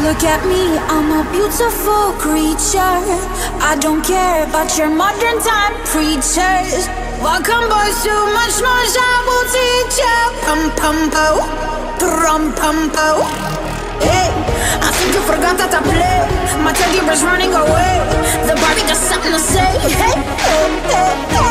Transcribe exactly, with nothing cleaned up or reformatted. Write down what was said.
Look at me, I'm a beautiful creature. I don't care about your modern time preachers. Welcome boys, too much noise, I will teach ya. Pum pum po, pum pum po. Hey, I think you forgot that I play. My teddy bear's running away. The Barbie got something to say. Hey, hey, hey, hey.